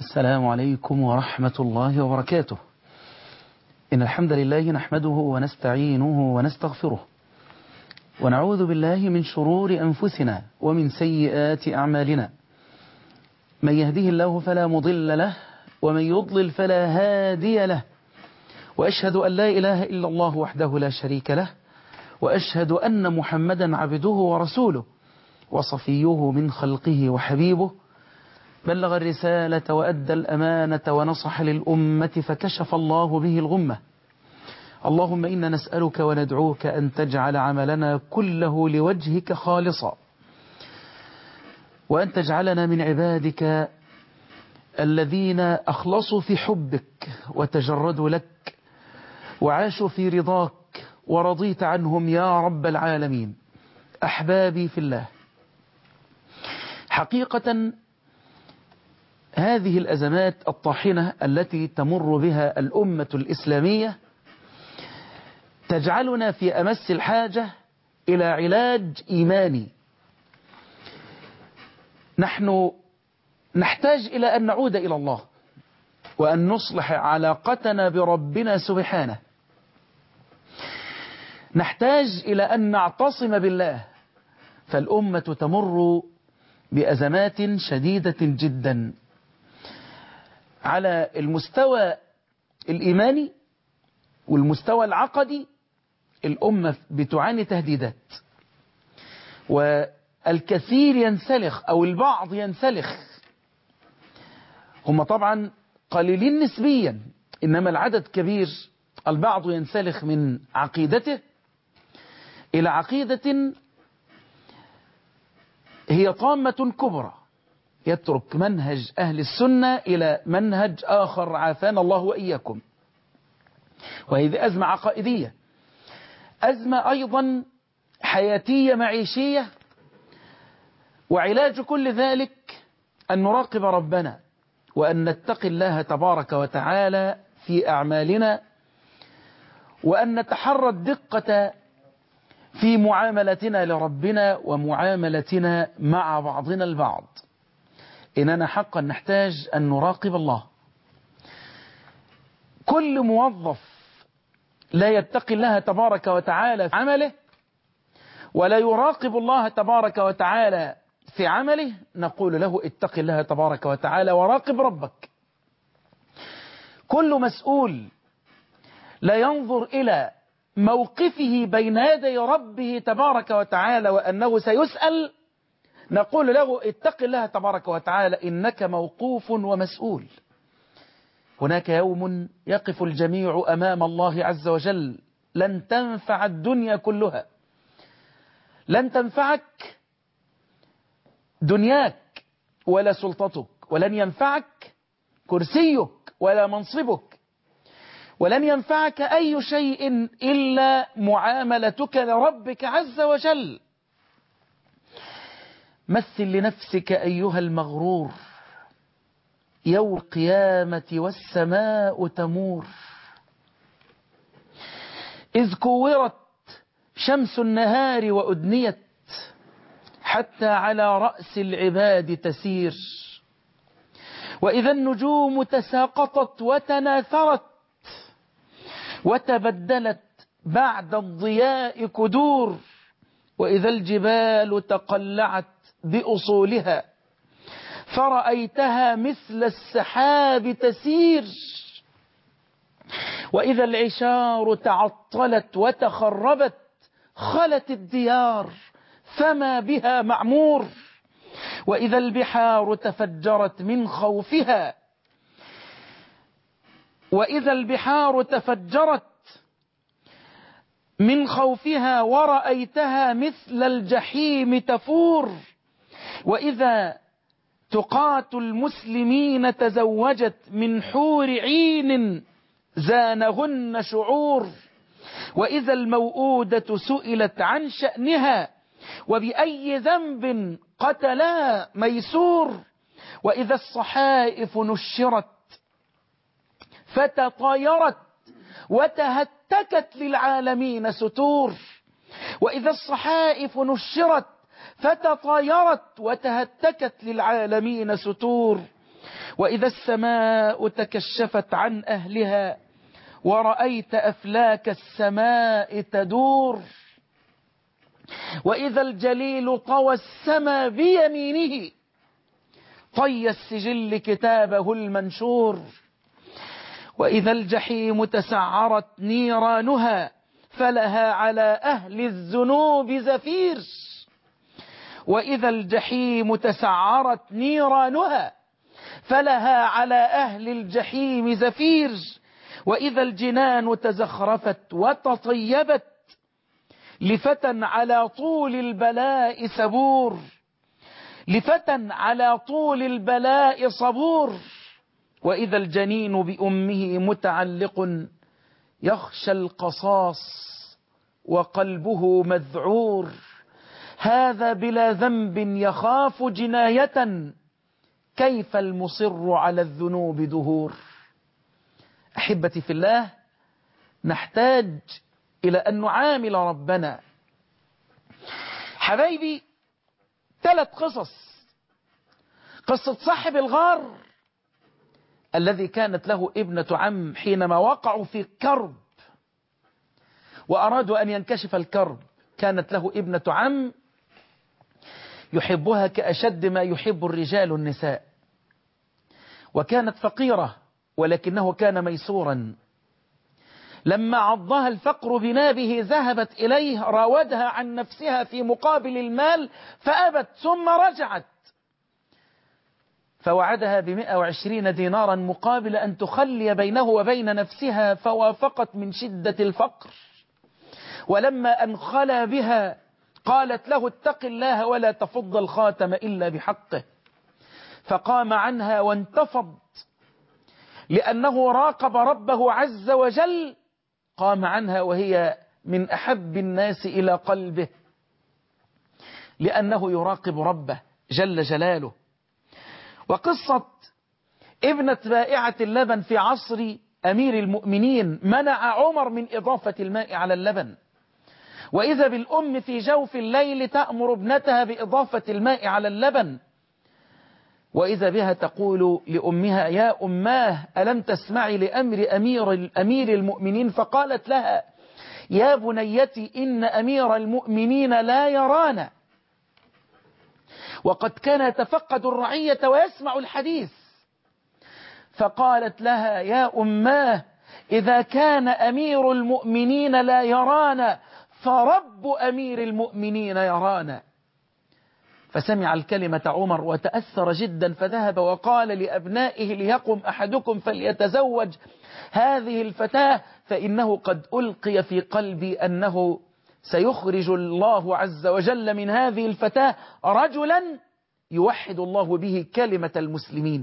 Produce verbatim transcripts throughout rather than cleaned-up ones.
السلام عليكم ورحمة الله وبركاته. إن الحمد لله نحمده ونستعينه ونستغفره ونعوذ بالله من شرور أنفسنا ومن سيئات أعمالنا. من يهده الله فلا مضل له ومن يضلل فلا هادي له، وأشهد أن لا إله إلا الله وحده لا شريك له، وأشهد أن محمدا عبده ورسوله وصفيه من خلقه وحبيبه، بلغ الرسالة وأدى الأمانة ونصح للأمة فكشف الله به الغمة. اللهم إنا نسألك وندعوك أن تجعل عملنا كله لوجهك خالصا، وأن تجعلنا من عبادك الذين أخلصوا في حبك وتجردوا لك وعاشوا في رضاك ورضيت عنهم يا رب العالمين. أحبابي في الله، حقيقة هذه الأزمات الطاحنة التي تمر بها الأمة الإسلامية تجعلنا في أمس الحاجة إلى علاج إيماني. نحن نحتاج إلى أن نعود إلى الله وأن نصلح علاقتنا بربنا سبحانه. نحتاج إلى أن نعتصم بالله، فالأمة تمر بأزمات شديدة جدا على المستوى الإيماني والمستوى العقدي. الأمة بتعاني تهديدات، والكثير ينسلخ أو البعض ينسلخ. هم طبعا قليلين نسبيا، إنما العدد كبير. البعض ينسلخ من عقيدته إلى عقيدة هي طامة كبرى، يترك منهج أهل السنة إلى منهج آخر عافانا الله وإياكم. وهذه أزمة عقائدية، أزمة أيضا حياتية معيشية. وعلاج كل ذلك أن نراقب ربنا وأن نتقي الله تبارك وتعالى في أعمالنا، وأن نتحرى الدقة في معاملتنا لربنا ومعاملتنا مع بعضنا البعض. إننا حقا نحتاج أن نراقب الله. كل موظف لا يتقي الله تبارك وتعالى في عمله ولا يراقب الله تبارك وتعالى في عمله نقول له اتق الله تبارك وتعالى وراقب ربك. كل مسؤول لا ينظر إلى موقفه بين يدي ربه تبارك وتعالى وأنه سيسأل نقول له اتق الله تبارك وتعالى إنك موقوف ومسؤول. هناك يوم يقف الجميع أمام الله عز وجل، لن تنفع الدنيا كلها، لن تنفعك دنياك ولا سلطتك، ولن ينفعك كرسيك ولا منصبك، ولن ينفعك أي شيء إلا معاملتك لربك عز وجل. مثل لنفسك أيها المغرور يوم القيامة والسماء تمور، إذ كورت شمس النهار وأدنيت حتى على رأس العباد تسير، وإذا النجوم تساقطت وتناثرت وتبدلت بعد الضياء كدور، وإذا الجبال تقلعت بأصولها فرأيتها مثل السحاب تسير، وإذا العشار تعطلت وتخربت خلت الديار فما بها معمور، وإذا البحار تفجرت من خوفها وإذا البحار تفجرت من خوفها ورأيتها مثل الجحيم تفور، وإذا تقات المسلمين تزوجت من حور عين زانهن شعور، وإذا الموءودة سئلت عن شأنها وبأي ذنب قتلا ميسور، وإذا الصحائف نشرت فتطايرت وتهتكت للعالمين ستور، وإذا الصحائف نشرت فتطايرت وتهتكت للعالمين ستور، وإذا السماء تكشفت عن أهلها ورأيت أفلاك السماء تدور، وإذا الجليل طوى السما بيمينه طي السجل كتابه المنشور، وإذا الجحيم تسعرت نيرانها فلها على أهل الذنوب زفير، وإذا الجحيم تسعرت نيرانها فلها على أهل الجحيم زفير، وإذا الجنان تزخرفت وتطيبت لفتى على طول البلاء سبور، لفتى على طول البلاء صبور، وإذا الجنين بأمه متعلق يخشى القصاص وقلبه مذعور، هذا بلا ذنب يخاف جناية كيف المصر على الذنوب دهور. أحبتي في الله، نحتاج إلى أن نعامل ربنا. حبايبي، ثلاث قصص: قصة صاحب الغار الذي كانت له ابنة عم حينما وقعوا في كرب وأرادوا أن ينكشف الكرب، كانت له ابنة عم يحبها كأشد ما يحب الرجال النساء، وكانت فقيرة ولكنه كان ميسورا. لما عضها الفقر بنابه ذهبت إليه، راودها عن نفسها في مقابل المال فأبت، ثم رجعت فوعدها بمئة وعشرين دينارا مقابل أن تخلي بينه وبين نفسها، فوافقت من شدة الفقر. ولما أن خلا بها قالت له: اتق الله ولا تفض الخاتم إلا بحقه، فقام عنها وانتفض لأنه راقب ربه عز وجل، قام عنها وهي من أحب الناس إلى قلبه لأنه يراقب ربه جل جلاله. وقصة ابنة بائعة اللبن في عصر أمير المؤمنين، منع عمر من إضافة الماء على اللبن، وإذا بالأم في جوف الليل تأمر ابنتها بإضافة الماء على اللبن، وإذا بها تقول لأمها: يا أماه ألم تسمعي لأمر أمير, أمير المؤمنين؟ فقالت لها: يا بنيتي إن أمير المؤمنين لا يرانا، وقد كان يتفقد الرعية ويسمع الحديث. فقالت لها: يا أماه إذا كان أمير المؤمنين لا يرانا فرب أمير المؤمنين يرانا. فسمع الكلمة عمر وتأثر جدا، فذهب وقال لأبنائه: ليقم أحدكم فليتزوج هذه الفتاة، فإنه قد ألقي في قلبي أنه سيخرج الله عز وجل من هذه الفتاة رجلا يوحد الله به كلمة المسلمين.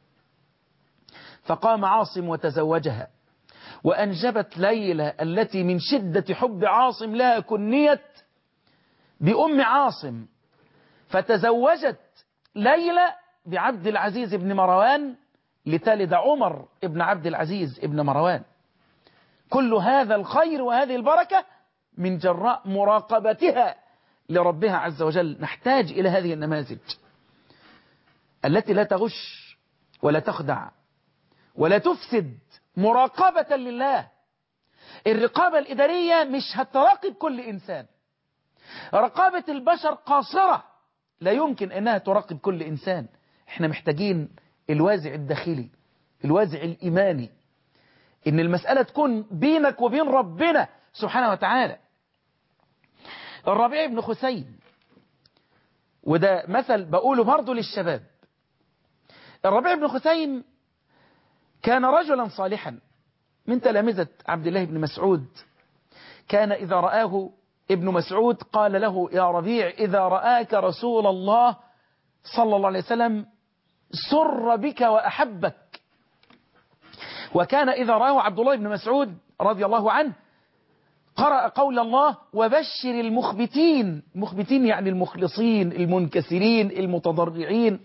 فقام عاصم وتزوجها، وأنجبت ليلى التي من شدة حب عاصم لها كنيت بأم عاصم، فتزوجت ليلى بعبد العزيز بن مروان لتلد عمر ابن عبد العزيز ابن مروان. كل هذا الخير وهذه البركة من جراء مراقبتها لربها عز وجل. نحتاج إلى هذه النماذج التي لا تغش ولا تخدع ولا تفسد، مراقبة لله. الرقابة الإدارية مش هتراقب كل إنسان، رقابة البشر قاصرة، لا يمكن أنها تراقب كل إنسان. احنا محتاجين الوازع الداخلي، الوازع الإيماني، إن المسألة تكون بينك وبين ربنا سبحانه وتعالى. الربيع بن خثيم، وده مثل بقوله برضه للشباب، الربيع بن خثيم كان رجلا صالحا من تلامذة عبد الله بن مسعود. كان إذا رآه ابن مسعود قال له: يا ربيع إذا رآك رسول الله صلى الله عليه وسلم سر بك وأحبك. وكان إذا رآه عبد الله بن مسعود رضي الله عنه قرأ قول الله: وبشر المخبتين. المخبتين يعني المخلصين المنكسرين المتضرعين.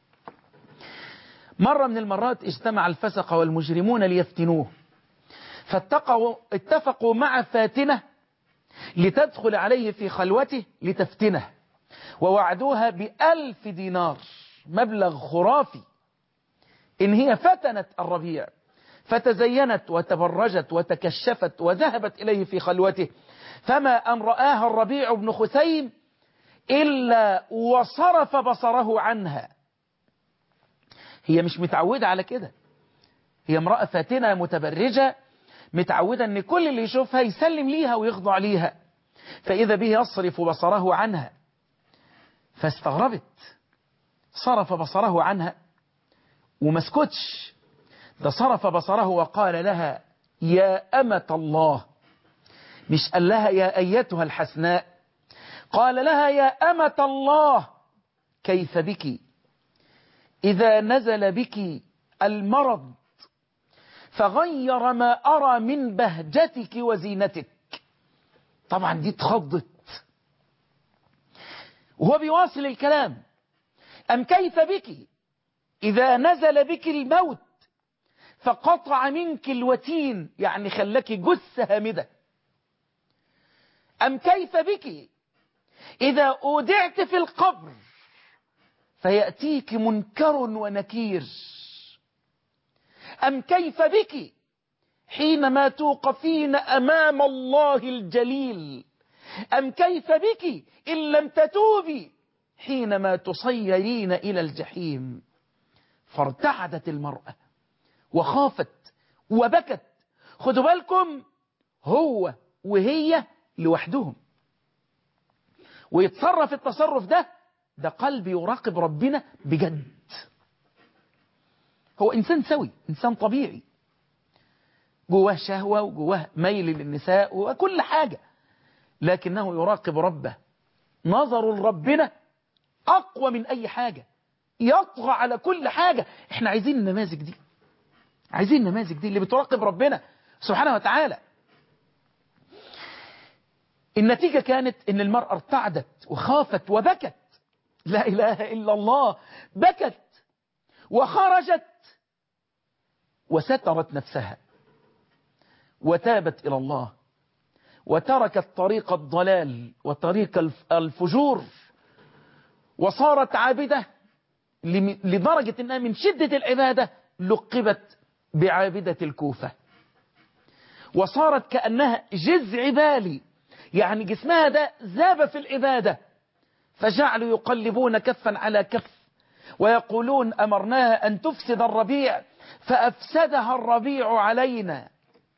مرة من المرات اجتمع الفسقة والمجرمون ليفتنوه، فاتقوا اتفقوا مع فاتنة لتدخل عليه في خلوته لتفتنه، ووعدوها بألف دينار، مبلغ خرافي. إن هي فتنت الربيع فتزينت وتبرجت وتكشفت وذهبت إليه في خلوته، فما أن رآها الربيع بن خثيم إلا وصرف بصره عنها. هي مش متعودة على كده، هي امرأة فاتنة متبرجة متعودة أن كل اللي يشوفها يسلم ليها ويخضع ليها، فإذا به يصرف بصره عنها، فاستغربت، صرف بصره عنها ومسكتش، ده صرف بصره وقال لها يا أمة الله، مش قال لها يا أيتها الحسناء، قال لها يا أمة الله كيف بك إذا نزل بك المرض فغير ما أرى من بهجتك وزينتك. طبعا دي اتخضت، وهو بيواصل الكلام، أم كيف بك إذا نزل بك الموت فقطع منك الوتين، يعني خلك جثة هامدة. أم كيف بك إذا أودعت في القبر فيأتيك منكر ونكير. أم كيف بك حينما توقفين أمام الله الجليل. أم كيف بك إن لم تتوبي حينما تصيرين إلى الجحيم. فارتعدت المرأة وخافت وبكت. خدوا بالكم، هو وهي لوحدهم، ويتصرف التصرف ده ده قلب يراقب ربنا بجد. هو إنسان سوي، إنسان طبيعي، جواه شهوة وجواه ميل للنساء وكل حاجة، لكنه يراقب ربه. نظر لربنا أقوى من أي حاجة، يطغى على كل حاجة. احنا عايزين النماذج دي، عايزين النماذج دي اللي بتراقب ربنا سبحانه وتعالى. النتيجة كانت ان المرأة ارتعدت وخافت وبكت، لا إله إلا الله، بكت وخرجت وسترت نفسها وتابت إلى الله وتركت طريق الضلال وطريق الفجور، وصارت عابدة لدرجة أنها من شدة العبادة لقبت بعابدة الكوفة، وصارت كأنها جذع بالي، يعني جسمها ده ذاب في العبادة، فجعلوا يقلبون كفا على كف ويقولون أمرناها أن تفسد الربيع فأفسدها الربيع علينا.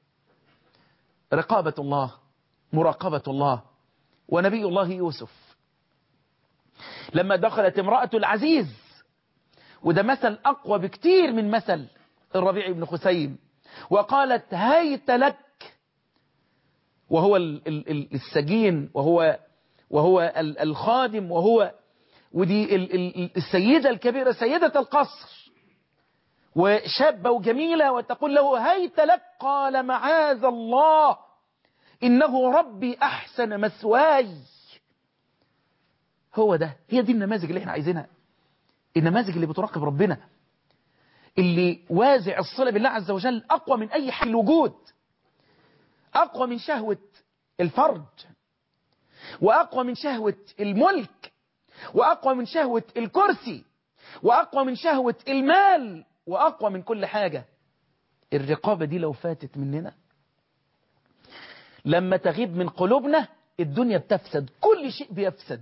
رقابة الله، مراقبة الله. ونبي الله يوسف لما دخلت امرأة العزيز، وده مثل أقوى بكتير من مثل الربيع بن خثيم، وقالت هيت لك، وهو السجين وهو وهو الخادم وهو ودي السيدة الكبيرة سيدة القصر وشابة وجميلة، وتقول له هيت لك، قال معاذ الله إنه ربي أحسن مثواي. هو ده، هي دي النماذج اللي احنا عايزينها، النماذج اللي بتراقب ربنا، اللي وازع الصلة بالله عز وجل أقوى من أي حاجة الوجود، أقوى من شهوة الفرج، وأقوى من شهوة الملك، وأقوى من شهوة الكرسي، وأقوى من شهوة المال، وأقوى من كل حاجة. الرقابة دي لو فاتت مننا، لما تغيب من قلوبنا الدنيا بتفسد، كل شيء بيفسد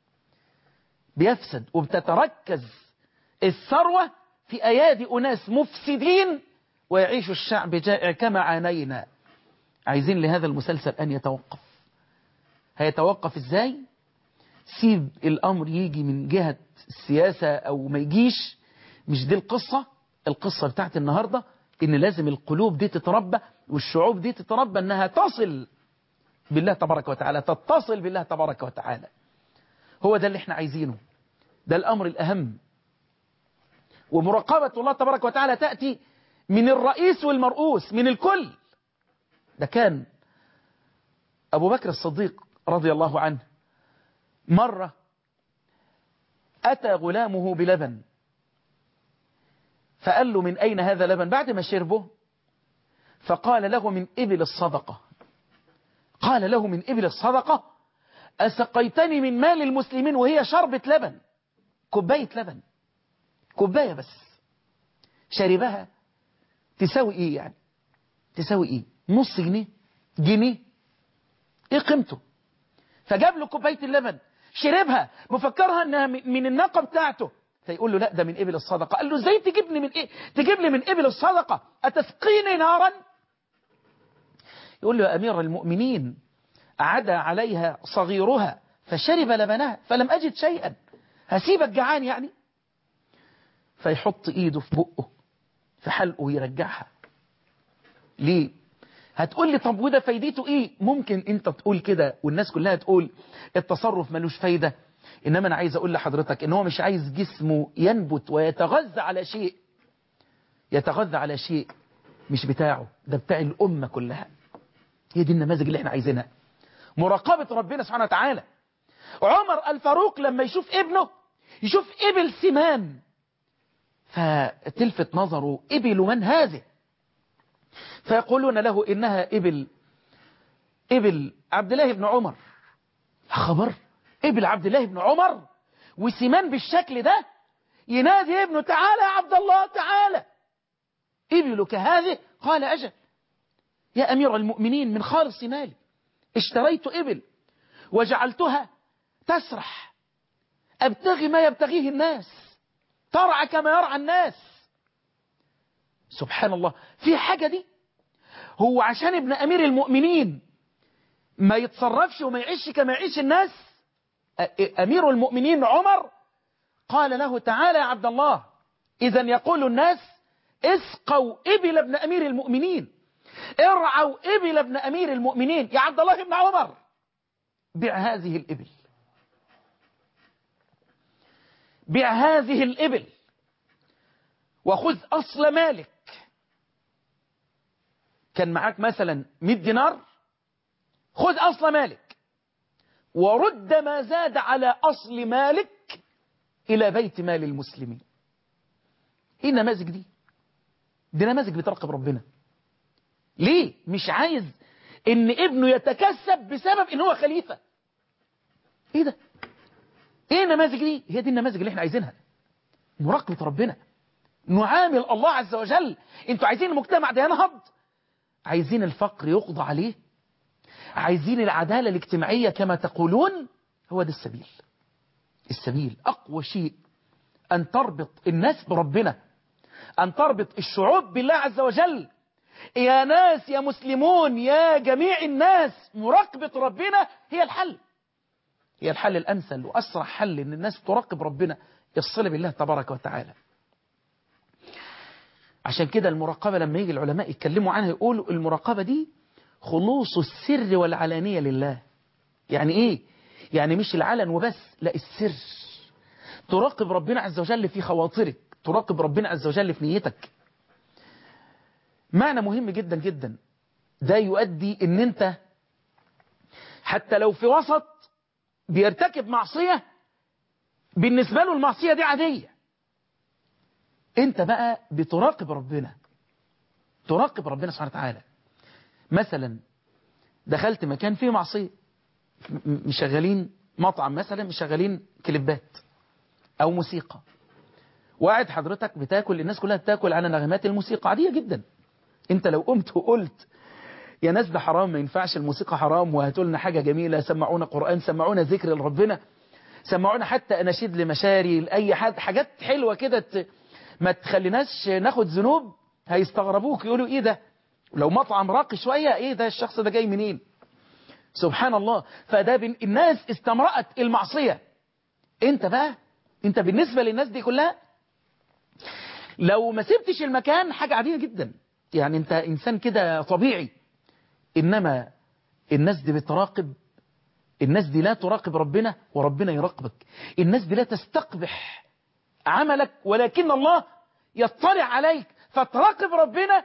بيفسد وبتتركز الثروة في أيادي أناس مفسدين، ويعيش الشعب جائع كما عانينا. عايزين لهذا المسلسل أن يتوقف. هيتوقف إزاي؟ سيب الأمر يجي من جهة السياسة أو ما يجيش، مش دي القصة. القصة بتاعت النهاردة إن لازم القلوب دي تتربى والشعوب دي تتربى أنها تصل بالله تبارك وتعالى، تتصل بالله تبارك وتعالى. هو ده اللي احنا عايزينه، ده الأمر الأهم. ومراقبة الله تبارك وتعالى تأتي من الرئيس والمرؤوس، من الكل. ده كان أبو بكر الصديق رضي الله عنه مرة أتى غلامه بلبن، فقال له من أين هذا لبن بعد ما شربه؟ فقال له من إبل الصدقة. قال له من إبل الصدقة؟ أسقيتني من مال المسلمين وهي شربة لبن، كوباية لبن، كوباية بس. شربها تساوي ايه يعني؟ تساوي ايه؟ نص جنيه؟ جنيه؟ ايه قيمته؟ فجاب له كوبايه اللبن، شربها مفكرها انها من الناقه بتاعته، فيقول له لا ده من ابل الصدقه. قال له ازاي تجيبني من ايه؟ تجيب لي من ابل الصدقه؟ اتسقيني نارا؟ يقول له يا امير المؤمنين عدا عليها صغيرها فشرب لبنها فلم اجد شيئا، هسيبك جعان يعني؟ فيحط ايده في بقه في حلقه ويرجعها. ليه؟ هتقول لي طب وده فايدته ايه؟ ممكن انت تقول كده والناس كلها تقول التصرف ملوش فايدة، انما انا عايز اقول لحضرتك ان هو مش عايز جسمه ينبت ويتغذى على شيء، يتغذى على شيء مش بتاعه، ده بتاع الامة كلها. هي دي النماذج اللي احنا عايزينها، مراقبة ربنا سبحانه وتعالى. عمر الفاروق لما يشوف ابنه، يشوف ابل سمان، فتلفت نظره ابل من هذه؟ فيقولون له إنها إبل إبل عبد الله بن عمر. خبر إبل عبد الله بن عمر وسمان بالشكل ده؟ ينادي ابنه تعالى يا عبد الله تعالى، إبلك هذه؟ قال أجل يا أمير المؤمنين، من خالص مالي اشتريت إبل وجعلتها تسرح أبتغي ما يبتغيه الناس، ترعى كما يرعى الناس. سبحان الله، في حاجة دي؟ هو عشان ابن أمير المؤمنين ما يتصرفش وما يعيش كما يعيش الناس؟ أمير المؤمنين عمر قال له تعالى يا عبد الله، إذا يقول الناس اسقوا إبل ابن أمير المؤمنين، ارعوا إبل ابن أمير المؤمنين. يا عبد الله بن عمر بيع هذه الإبل، بيع هذه الإبل وخذ أصل مالك. كان معاك مثلا مئة دينار، خذ أصل مالك ورد ما زاد على أصل مالك إلى بيت مال المسلمين. إيه النماذج دي؟ دي نماذج بتراقب ربنا. ليه؟ مش عايز إن ابنه يتكسب بسبب إن هو خليفة. إيه ده؟ إيه النماذج دي؟ هي دي النماذج اللي إحنا عايزينها، مراقبة ربنا، نعامل الله عز وجل. أنتوا عايزين المجتمع ده ينهض؟ عايزين الفقر يقضى عليه؟ عايزين العدالة الاجتماعية كما تقولون؟ هو ده السبيل. السبيل أقوى شيء أن تربط الناس بربنا، أن تربط الشعوب بالله عز وجل. يا ناس يا مسلمون يا جميع الناس، مراقبة ربنا هي الحل، هي الحل الأمثل وأسرع حل إن الناس تراقب ربنا، يصل بالله تبارك وتعالى. عشان كده المراقبة لما يجي العلماء يتكلموا عنها يقولوا المراقبة دي خلوص السر والعلانية لله. يعني ايه؟ يعني مش العلن وبس، لا السر. تراقب ربنا عز وجل في خواطرك، تراقب ربنا عز وجل في نيتك. معنى مهم جدا جدا، ده يؤدي ان انت حتى لو في وسط بيرتكب معصية بالنسبة له المعصية دي عادية، انت بقى بتراقب ربنا، تراقب ربنا سبحانه وتعالى. مثلا دخلت مكان فيه معصية، مشغلين مطعم مثلا، مشغلين كليبات او موسيقى، وقاعد حضرتك بتاكل، الناس كلها بتاكل على نغمات الموسيقى عادية جدا. انت لو قمت وقلت يا ناس ده حرام، ما ينفعش، الموسيقى حرام، وهاتوا لنا حاجة جميلة، سمعونا قرآن، سمعونا ذكر لربنا، سمعونا حتى اناشيد لمشاري، لاي حد، حاجات حلوة كده ما تخليناش ناخد ذنوب، هيستغربوك يقولوا ايه ده؟ لو مطعم راقي شوية، ايه ده الشخص ده جاي منين؟ سبحان الله. فده الناس استمرأت المعصية، انت بقى انت بالنسبة للناس دي كلها لو ما سبتش المكان حاجة عادية جدا، يعني انت انسان كده طبيعي. انما الناس دي بتراقب، الناس دي لا تراقب ربنا وربنا يراقبك. الناس دي لا تستقبح عملك ولكن الله يطلع عليك، فتراقب ربنا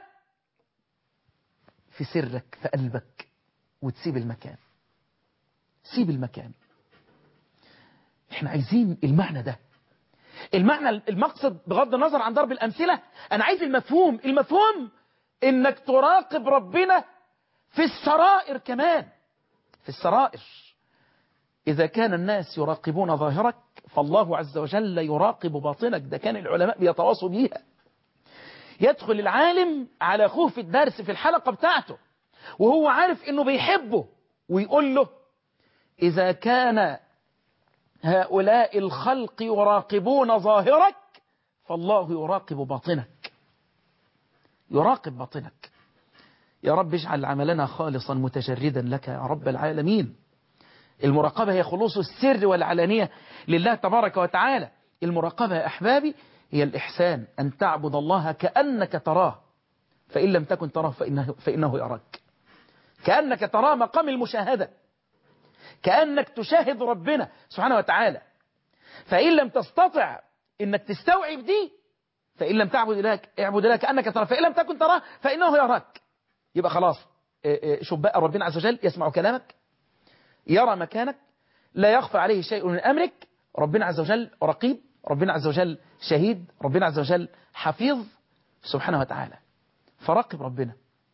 في سرك في قلبك وتسيب المكان، سيب المكان. احنا عايزين المعنى ده، المعنى المقصد بغض النظر عن ضرب الأمثلة، أنا عايز المفهوم، المفهوم إنك تراقب ربنا في السرائر كمان، في السرائر. إذا كان الناس يراقبون ظاهرك فالله عز وجل يراقب باطنك، ده كان العلماء بيتواصوا بيها. يدخل العالم على أخوه في الدرس في الحلقة بتاعته وهو عارف إنه بيحبه ويقول له إذا كان هؤلاء الخلق يراقبون ظاهرك فالله يراقب باطنك، يراقب باطنك. يا رب اجعل عملنا خالصا متجردا لك يا رب العالمين. المراقبة هي خلوص السر والعلانية لله تبارك وتعالى. المراقبة يا أحبابي هي الإحسان، أن تعبد الله كأنك تراه، فإن لم تكن تراه فإنه, فإنه يراك. كأنك تراه مقام المشاهدة، كأنك تشاهد ربنا سبحانه وتعالى. فإن لم تستطع إنك تستوعب دي، فإن لم تعبد الله اعبد الله كأنك تراه، فإن لم تكن تراه فإنه يراك. يبقى خلاص شوف بقى ربنا عز وجل يسمع كلامك، يرى مكانك، لا يخفى عليه شيء من أمرك. ربنا عز وجل رقيب، ربنا عز وجل شهيد، ربنا عز وجل حفيظ سبحانه وتعالى. فراقب ربنا،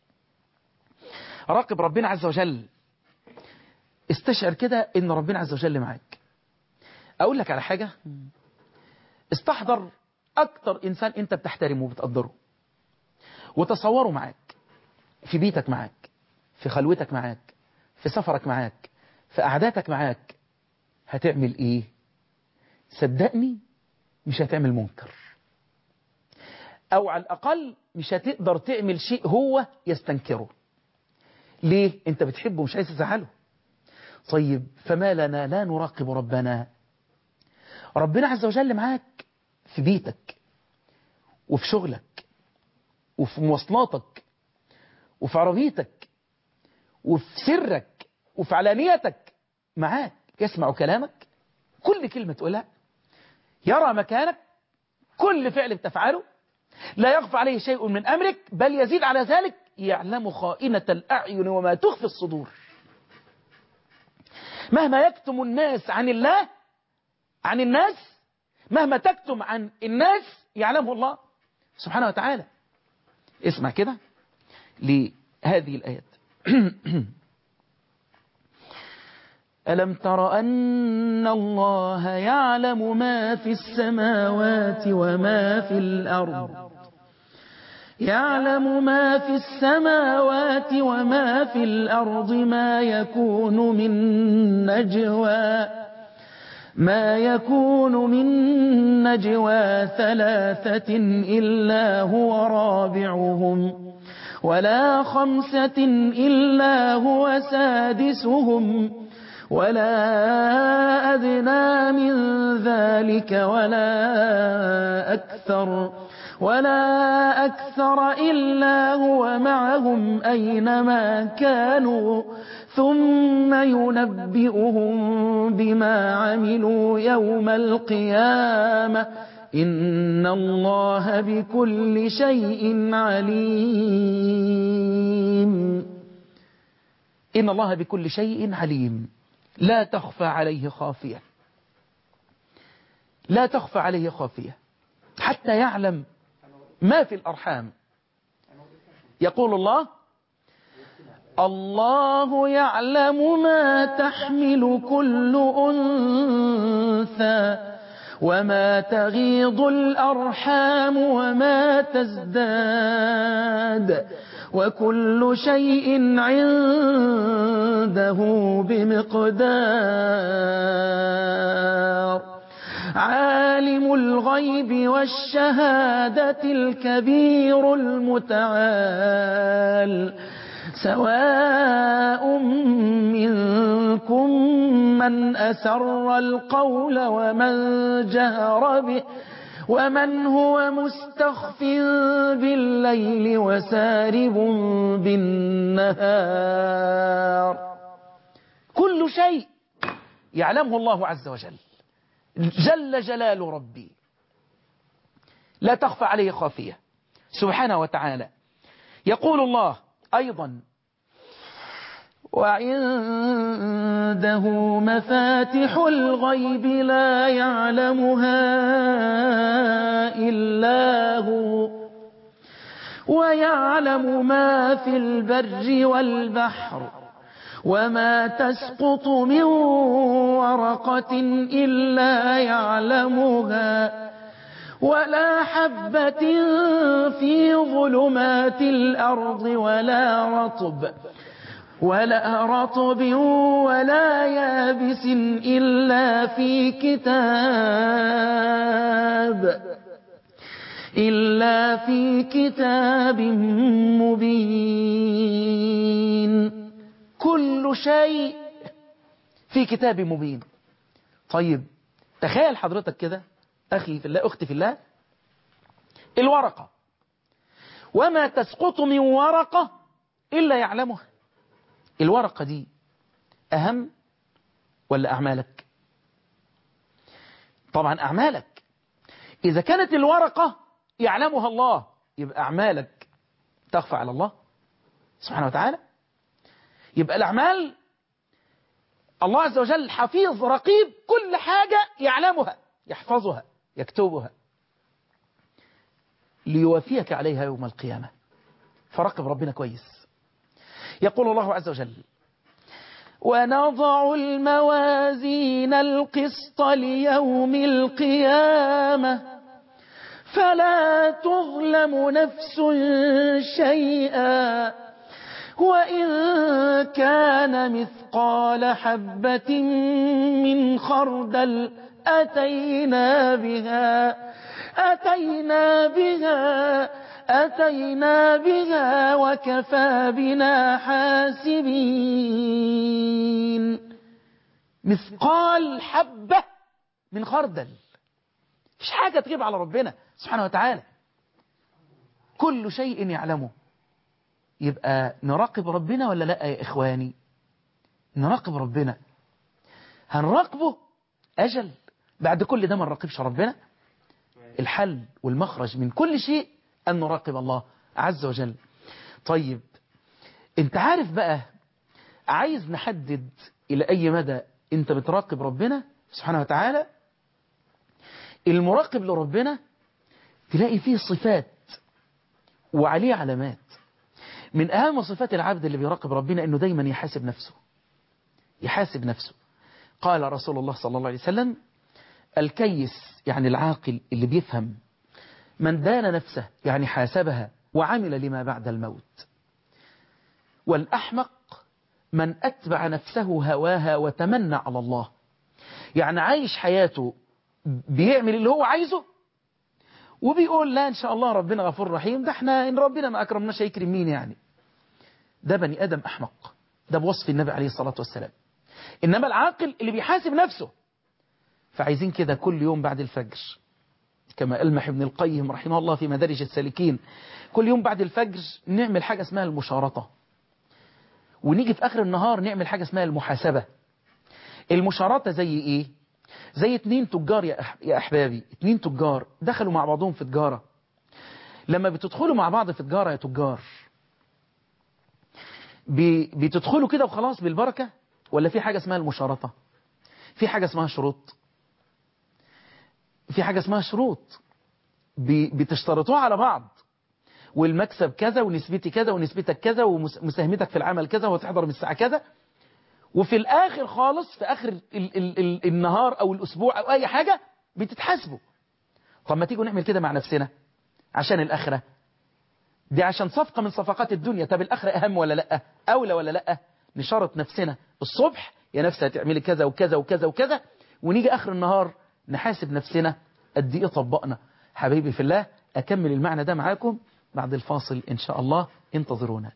راقب ربنا عز وجل. استشعر كده ان ربنا عز وجل معاك. اقول لك على حاجة، استحضر اكتر انسان انت بتحترمه وبتقدره وتصوره معاك في بيتك معاك، في خلوتك معاك، في سفرك معاك، في قعداتك معاك. هتعمل ايه؟ صدقني مش هتعمل منكر، او على الاقل مش هتقدر تعمل شيء هو يستنكره. ليه؟ انت بتحبه مش عايز تزعله. طيب فما لنا لا نراقب ربنا؟ ربنا عز وجل معاك في بيتك وفي شغلك وفي مواصلاتك وفي عربيتك وفي سرك وفي علانيتك. معاك، يسمع كلامك، كل كلمة تقولها، يرى مكانك، كل فعل بتفعله، لا يخفى عليه شيء من أمرك، بل يزيد على ذلك يعلم خائنة الأعين وما تخفي الصدور. مهما يكتم الناس عن الله، عن الناس، مهما تكتم عن الناس يعلمه الله سبحانه وتعالى. اسمع كده لهذه الآيات. ألم تر أن الله يعلم ما في السماوات وما في الأرض يعلم ما في السماوات وما في الأرض ما يكون من نجوى ما يكون من نجوى ثلاثة إلا هو رابعهم ولا خمسة إلا هو سادسهم ولا أدنى من ذلك ولا أكثر ولا أكثر إلا هو معهم أينما كانوا ثم ينبئهم بما عملوا يوم القيامة إن الله بكل شيء عليم. إن الله بكل شيء عليم، لا تخفى عليه خافية، لا تخفى عليه خافية، حتى يعلم ما في الأرحام. يقول الله: الله يعلم ما تحمل كل أنثى وما تغيض الأرحام وما تزداد وكل شيء عنده بمقدار. عالم الغيب والشهادة الكبير المتعال سواء منكم من أسر القول ومن جهر به ومن هو مستخف بالليل وسارب بالنهار. كل شيء يعلمه الله عز وجل جل جلال ربي، لا تخفى عليه خافية سبحانه وتعالى. يقول الله أيضا: وعنده مفاتح الغيب لا يعلمها إلا هو ويعلم ما في البر والبحر وما تسقط من ورقة إلا يعلمها ولا حبة في ظلمات الأرض ولا رطب ولا رطب ولا يابس إلا في كتاب إلا في كتاب مبين. كل شيء في كتاب مبين. طيب تخيل حضرتك كده أخي في الله، أختي في الله، الورقة وما تسقط من ورقة إلا يعلمها. الورقة دي أهم ولا أعمالك؟ طبعا أعمالك. إذا كانت الورقة يعلمها الله يبقى أعمالك تخفى على الله سبحانه وتعالى. يبقى الأعمال الله عز وجل حفيظ رقيب، كل حاجة يعلمها، يحفظها، يكتبها ليوافيك عليها يوم القيامة. فراقب ربنا كويس. يقول الله عز وجل: ونضع الموازين القسط ليوم القيامة فلا تظلم نفس شيئا وإن كان مثقال حبة من خردل أتينا بها أتينا بها أتينا بها وكفى بنا حاسبين. مثقال حبة من خردل، مش حاجة تغيب على ربنا سبحانه وتعالى، كل شيء يعلمه. يبقى نراقب ربنا ولا لا يا إخواني؟ نراقب ربنا. هنراقبه أجل بعد كل ده ما نراقبش ربنا؟ الحل والمخرج من كل شيء أن نراقب الله عز وجل. طيب انت عارف بقى، عايز نحدد إلى أي مدى انت بتراقب ربنا سبحانه وتعالى. المراقب لربنا تلاقي فيه صفات وعليه علامات. من أهم صفات العبد اللي بيراقب ربنا أنه دايما يحاسب نفسه، يحاسب نفسه. قال رسول الله صلى الله عليه وسلم: الكيس يعني العاقل اللي بيفهم، من دان نفسه يعني حاسبها وعمل لما بعد الموت. والأحمق من أتبع نفسه هواها وتمنى على الله، يعني عايش حياته بيعمل اللي هو عايزه وبيقول لا إن شاء الله ربنا غفور رحيم، ده احنا إن ربنا ما أكرمناش هيكرم مين يعني. ده بني آدم أحمق، ده بوصف النبي عليه الصلاة والسلام. إنما العاقل اللي بيحاسب نفسه. فعايزين كده كل يوم بعد الفجر، كما ألمح ابن القيم رحمه الله في مدارج السالكين، كل يوم بعد الفجر نعمل حاجة اسمها المشارطة، ونيجي في آخر النهار نعمل حاجة اسمها المحاسبة. المشارطة زي إيه؟ زي اتنين تجار يا, أح يا أحبابي، اتنين تجار دخلوا مع بعضهم في تجارة. لما بتدخلوا مع بعض في تجارة يا تجار، بتدخلوا كده وخلاص بالبركة، ولا في حاجة اسمها المشارطة؟ في حاجة اسمها شروط، في حاجة اسمها شروط بتشترطوها على بعض، والمكسب كذا ونسبتي كذا ونسبتك كذا ومساهمتك في العمل كذا وتحضر من الساعة كذا، وفي الآخر خالص في آخر ال ال ال النهار أو الأسبوع أو أي حاجة بتتحاسبوا. طب ما تيجوا نعمل كده مع نفسنا عشان الآخرة دي، عشان صفقة من صفقات الدنيا. طب الآخرة أهم ولا لأ؟ أولى ولا لأ؟ نشرط نفسنا الصبح يا نفسي هتعملي كذا وكذا وكذا وكذا، ونيجي آخر النهار نحاسب نفسنا قد إيه طبقنا. حبيبي في الله، أكمل المعنى ده معاكم بعد الفاصل إن شاء الله، انتظرونا.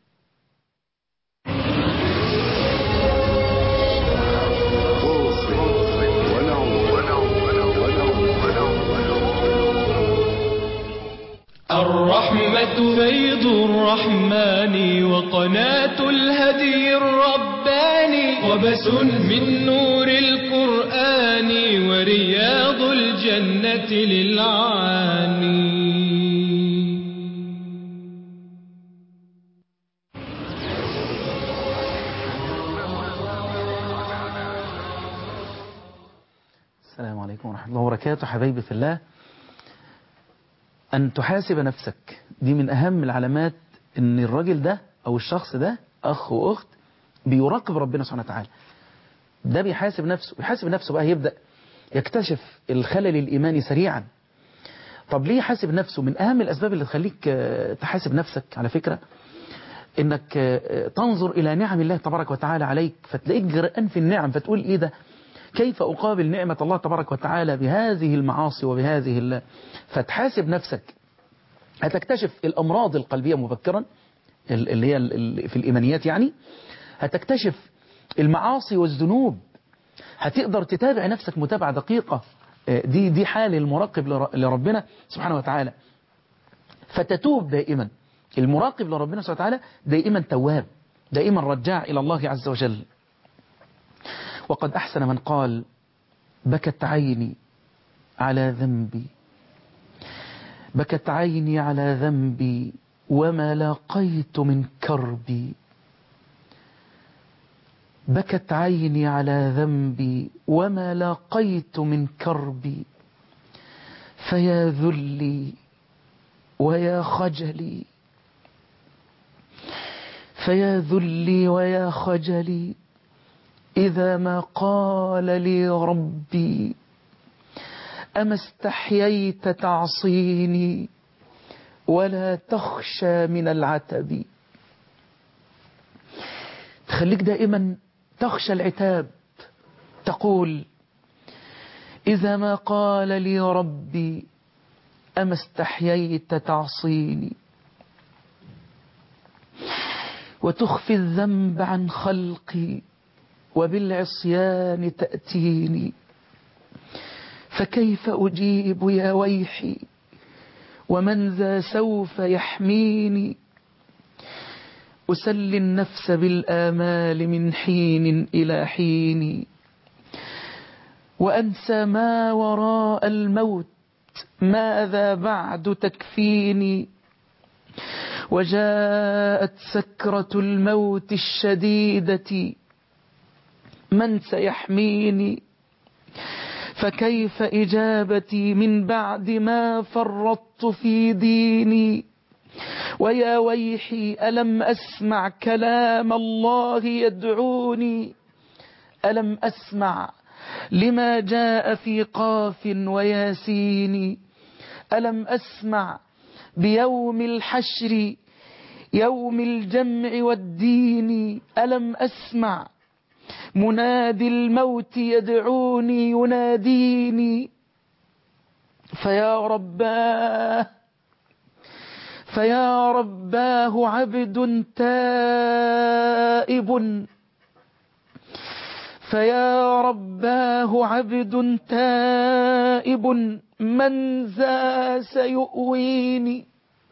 الرحمة فيض الرحمن وقناة الهدي الرباني، وبس من نور القرآن ورياض الجنة للعاني. السلام عليكم ورحمة الله وبركاته. حبايبي في الله، أن تحاسب نفسك دي من أهم العلامات أن الراجل ده أو الشخص ده أخ وأخت بيراقب ربنا سبحانه وتعالى. ده بيحاسب نفسه، بيحاسب نفسه بقى يبدأ يكتشف الخلل الإيماني سريعا. طب ليه يحاسب نفسه؟ من أهم الأسباب اللي تخليك تحاسب نفسك على فكرة إنك تنظر إلى نعم الله تبارك وتعالى عليك، فتلاقيك جرأان في النعم، فتقول إيه ده؟ كيف أقابل نعمة الله تبارك وتعالى بهذه المعاصي وبهذه ال... فتحاسب نفسك. هتكتشف الأمراض القلبية مبكرا اللي هي في الإيمانيات، يعني هتكتشف المعاصي والذنوب، هتقدر تتابع نفسك متابعة دقيقة. دي دي حال المراقب لربنا سبحانه وتعالى، فتتوب دائما. المراقب لربنا سبحانه وتعالى دائما تواب، دائما رجاع إلى الله عز وجل. وقد أحسن من قال: بكت عيني على ذنبي، بكت عيني على ذنبي وما لاقيت من كربي، بكت عيني على ذنبي وما لاقيت من كربي، فيا ذلي ويا خجلي، فيا ذلي ويا خجلي إذا ما قال لي ربي أما استحييت تعصيني ولا تخشى من العتب. تخليك دائما تخشى العتاب، تقول: إذا ما قال لي ربي أما استحييت تعصيني، وتخفي الذنب عن خلقي وبالعصيان تأتيني، فكيف أجيب يا ويحي ومن ذا سوف يحميني، أسلي النفس بالآمال من حين إلى حين، وأنسى ما وراء الموت ماذا بعد تكفيني، وجاءت سكرة الموت الشديدة من سيحميني، فكيف إجابتي من بعد ما فرطت في ديني، ويا ويحي ألم أسمع كلام الله يدعوني، ألم أسمع لما جاء في قاف وياسين، ألم أسمع بيوم الحشر يوم الجمع والدين، ألم أسمع منادي الموت يدعوني يناديني، فيا رباه فيا رباه عبد تائب، فيا رباه عبد تائب من ذا سيؤويني،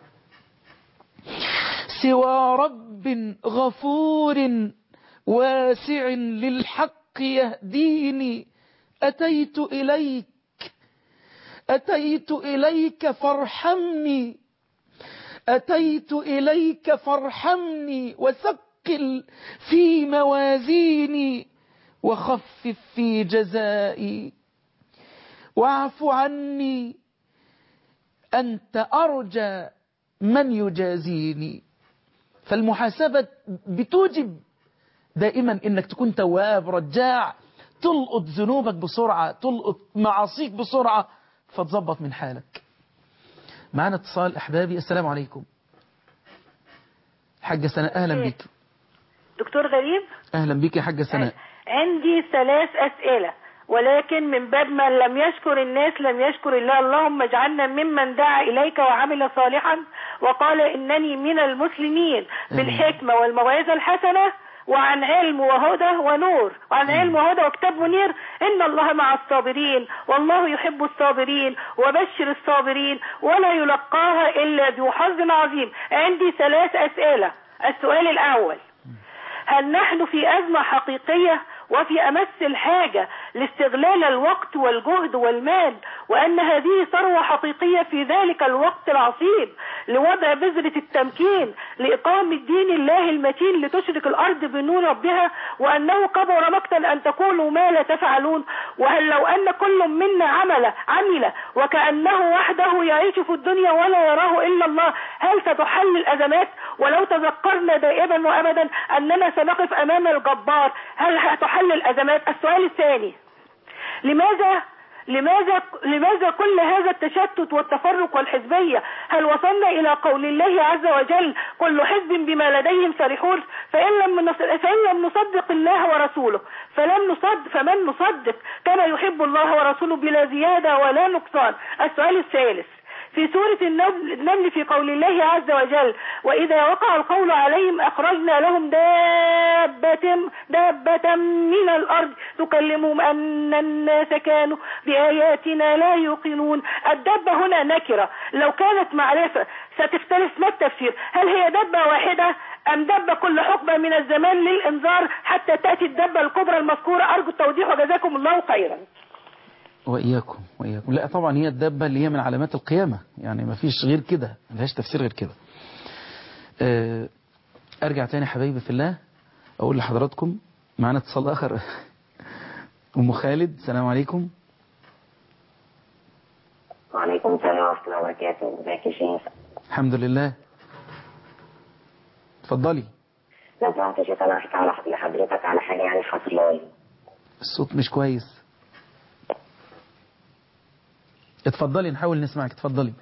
سوى رب غفور واسع للحق يهديني، أتيت إليك أتيت إليك فارحمني، أتيت إليك فارحمني، وثقل في موازيني، وخفف في جزائي، واعف عني أنت أرجى من يجازيني. فالمحاسبة بتوجب دائما إنك تكون تواب رجاع، تلقط ذنوبك بسرعة، تلقط معاصيك بسرعة، فتظبط من حالك. معنا اتصال أحبابي. السلام عليكم. حاجة سناء، أهلا بك. دكتور غريب، أهلا بك يا حاجة سناء. عندي ثلاث أسئلة، ولكن من باب من لم يشكر الناس لم يشكر الله. اللهم اجعلنا ممن دعا إليك وعمل صالحا وقال إنني من المسلمين، بالحكمة والموعظة الحسنة، وعن علم وهدى ونور، وعن علم وهدى وكتاب منير. إن الله مع الصابرين والله يحب الصابرين، وبشر الصابرين ولا يلقاها إلا ذو حظ عظيم. عندي ثلاث أسئلة. السؤال الأول: هل نحن في أزمة حقيقية وفي أمس الحاجة لاستغلال الوقت والجهد والمال، وأن هذه ثروة حقيقية في ذلك الوقت العصيب لوضع بذرة التمكين لإقامة دين الله المتين لتشرك الأرض بنور ربها، وأنه كبر مقتا أن تقولوا ما لا تفعلون؟ وهل لو أن كل منا عمل عمل وكأنه وحده يعيش في الدنيا ولا يراه إلا الله، هل ستحل الأزمات؟ ولو تذكرنا دائما وأبدا أننا سنقف أمام الجبار، هل هتحل الأزمات؟ السؤال الثاني: لماذا لماذا لماذا كل هذا التشتت والتفرق والحزبية؟ هل وصلنا إلى قول الله عز وجل كل حزب بما لديهم فرحون؟ فإن لم فإن لم نصدق الله ورسوله فلم نصدق فمن نصدق؟ كما يحب الله ورسوله بلا زيادة ولا نقصان. السؤال الثالث في سورة النمل في قول الله عز وجل وإذا وقع القول عليهم أخرجنا لهم دابة, دابة من الأرض تكلمهم أن الناس كانوا بآياتنا لا يوقنون. الدابة هنا نكرة، لو كانت معرفة ستختلف ما التفسير؟ هل هي دابة واحدة أم دابة كل حقبة من الزمان للإنذار حتى تأتي الدابة الكبرى المذكورة؟ أرجو التوضيح وجزاكم الله خيرا. وإياكم وإياكم. لا طبعا هي الدابة اللي هي من علامات القيامة، يعني ما فيش غير كده، ما فيهاش تفسير غير كده. أرجع تاني حبايبي في الله أقول لحضراتكم معنا اتصال آخر. أم خالد، السلام عليكم. وعليكم السلام ورحمة الله وبركاته. ازيك يا شيخ؟ الحمد لله. اتفضلي. لو سمحت يا شيخ أنا أحكي على لحضرتك على حاجة يعني حصلالي. الصوت مش كويس. اتفضلي نحاول نسمعك، اتفضلي.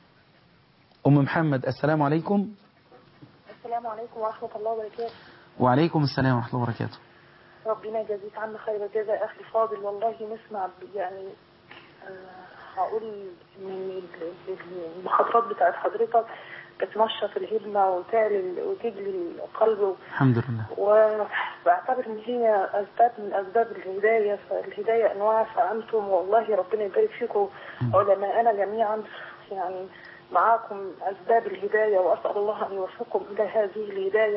أم محمد، السلام عليكم. السلام عليكم ورحمة الله وبركاته. وعليكم السلام ورحمة الله وبركاته. ربنا يجازيك عنا خير الجزاء أخي فاضل، والله نسمع يعني آه هقول من المخاطرات بتاعت حضرتك بتنشط الهمة وتعلي وتجلي القلب. الحمد لله. وبعتبر ان هي اسباب من اسباب الهداية، فالهداية انواع، فانتم والله ربنا يبارك فيكم علماءنا جميعا، يعني معاكم اسباب الهداية، واسأل الله ان يوفقكم الى هذه الهداية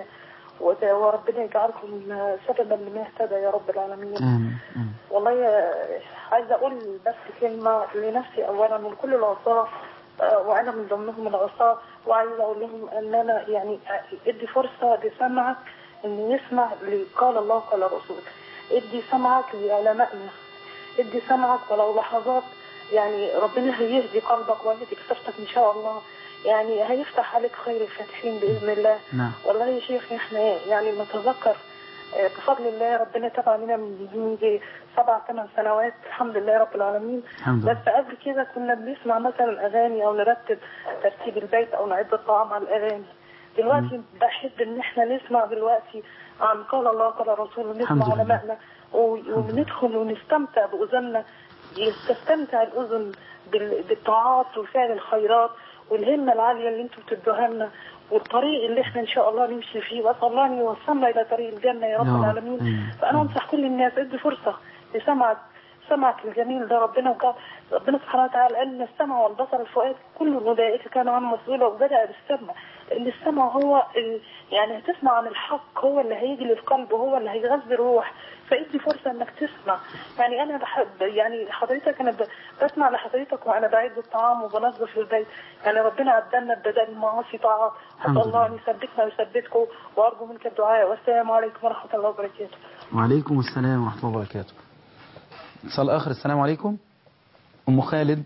وربنا يجعلكم سببا لما اهتدى يا رب العالمين. آمين. والله عايزة اقول بس كلمة لنفسي اولا ولكل العصاة، وانا من ضمنهم العصاة، وعايزه اقول لهم ان انا يعني ادي فرصه لسمعك ان يسمع لقال الله قال الرسول، ادي سمعك لعلمائنا، ادي سمعك ولو لحظات، يعني ربنا هيهدي قلبك ويهدي كتابتك ان شاء الله، يعني هيفتح عليك خير الفاتحين باذن الله. نعم. والله يا شيخ احنا يعني نتذكر بفضل الله ربنا تاب علينا من سبع ثمان سنوات الحمد لله رب العالمين. بس قبل كده كنا بنسمع مثلا اغاني او نرتب ترتيب البيت او نعد الطعام على الاغاني. دلوقتي بحب ان احنا نسمع دلوقتي عن قال الله قال الرسول، ونسمع علمائنا وندخل ونستمتع باذننا، تستمتع الاذن بالطاعات وفعل الخيرات والهمه العاليه اللي انتم بتدوها لنا والطريق اللي احنا ان شاء الله نمشي فيه، واسال الله ان يوصلنا الى طريق الجنه يا رب العالمين. فانا انصح كل الناس ادي فرصه لسمعك سمعك الجميل ده. ربنا وقال ربنا سبحانه وتعالى قال ان السمع والبصر والفؤاد كل اولئك كانوا عنه مسؤولا، وبدا بالسمع لان السمع هو يعني هتسمع عن الحق، هو اللي هيجي للقلب وهو اللي هيغذي الروح، فادي فرصه انك تسمع. يعني انا بحب يعني حضرتك انا بسمع لحضرتك وانا بعد الطعام وبنظف البيت، يعني ربنا عدلنا بدل المعاصي طاعات، اسال الله ان يثبتنا ويثبتكم، وارجو منك الدعاء. والسلام عليكم ورحمه الله وبركاته. وعليكم السلام ورحمه الله وبركاته. اتصال اخر. السلام عليكم. ام خالد.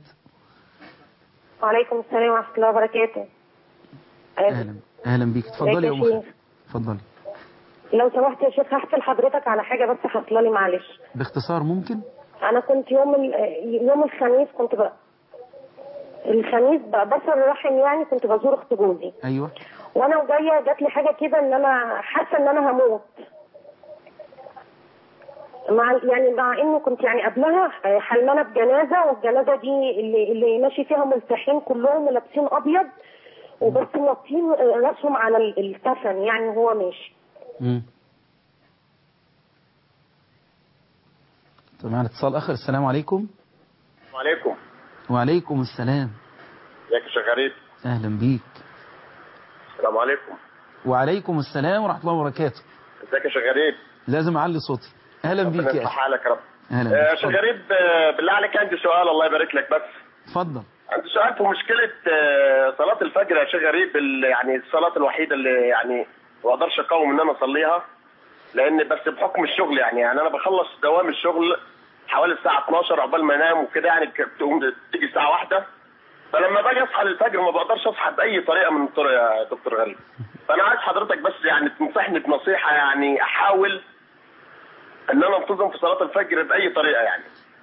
وعليكم السلام ورحمه الله وبركاته. اهلا اهلا بيك. اتفضلي يا ام خالد. اتفضلي. لو سمحت يا شيخ هحكي لحضرتك على حاجه بس حصله لي معلش. باختصار ممكن؟ انا كنت يوم يوم الخميس كنت بقى الخميس بصل الرحم، يعني كنت بزور اخت جوزي. ايوه. وانا وجايه جات لي حاجه كده ان انا حاسه ان انا هموت، مع يعني مع اني كنت يعني قبلها حلمانه بجنازه، والجنازه دي اللي اللي ماشي فيها ملتحين كلهم ولابسين ابيض وبس موطين راسهم على الكفن يعني وهو ماشي. امم طبعا. اتصال اخر. السلام عليكم. وعليكم. وعليكم السلام. ازيك يا شيخ غريب؟ اهلا بيك. السلام عليكم. وعليكم السلام ورحمه الله وبركاته. ازيك يا شيخ غريب؟ لازم اعلي صوتي. اهلا بيك يا اخي. حالك يا رب. اهلا يا شيخ غريب بالله عليك عندي سؤال، الله يبارك لك. بس اتفضل. عندي سؤال في مشكله صلاه الفجر يا شيخ غريب، يعني الصلاه الوحيده اللي يعني ما اقدرش اقاوم ان انا اصليها، لان بس بحكم الشغل يعني يعني انا بخلص دوام الشغل حوالي الساعه اتناشر عقبال ما انام وكده، يعني تقوم تيجي الساعه واحدة، فلما باجي اصحى للفجر ما بقدرش اصحى باي طريقه من الطرق يا دكتور غريب. فانا عايز حضرتك بس يعني تنصحني بنصيحه، يعني احاول ان انا انتظم في صلاه الفجر باي طريقه يعني.